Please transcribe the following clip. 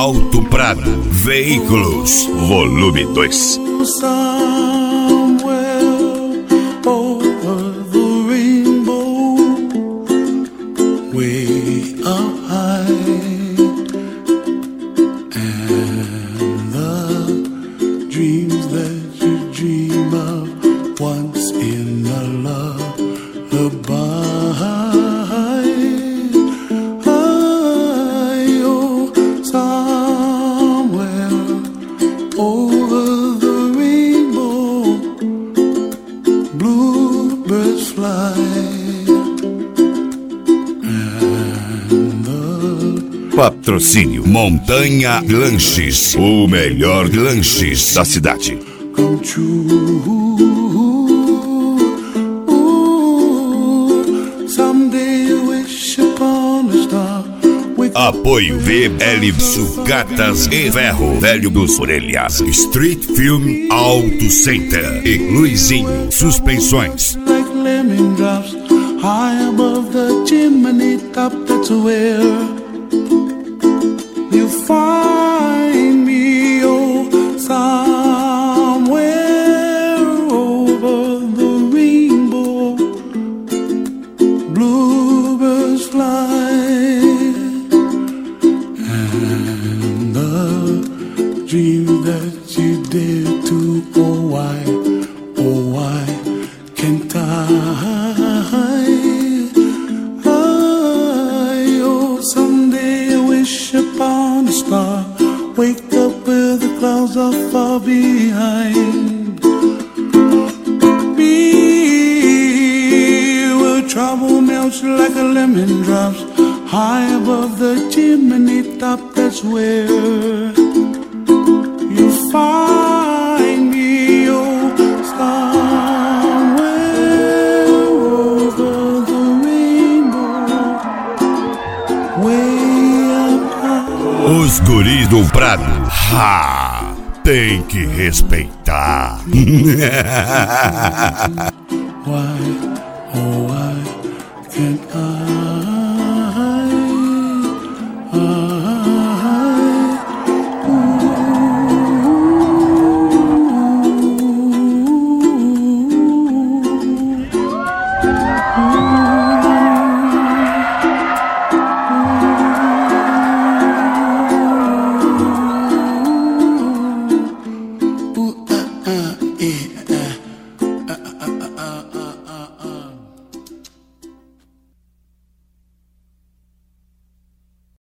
Alto Prado Veículos, volume 2. Patrocínio Montanha Lanches, o melhor lanches da cidade. Apoio VL Sucatas e Ferro Velho dos Orelhas, Street Film Auto Center e Luizinho Suspensões. High above the chimney top, that's where you find me, oh, somewhere over the rainbow, bluebirds fly, and the dream that you dare to, oh why can't I? Upon a star, wake up where the clouds are far behind me, where trouble melts like a lemon drops high above the chimney top. That's where you find me, oh, somewhere over the rainbow, way. Os guris do Prado, tem que respeitar. Why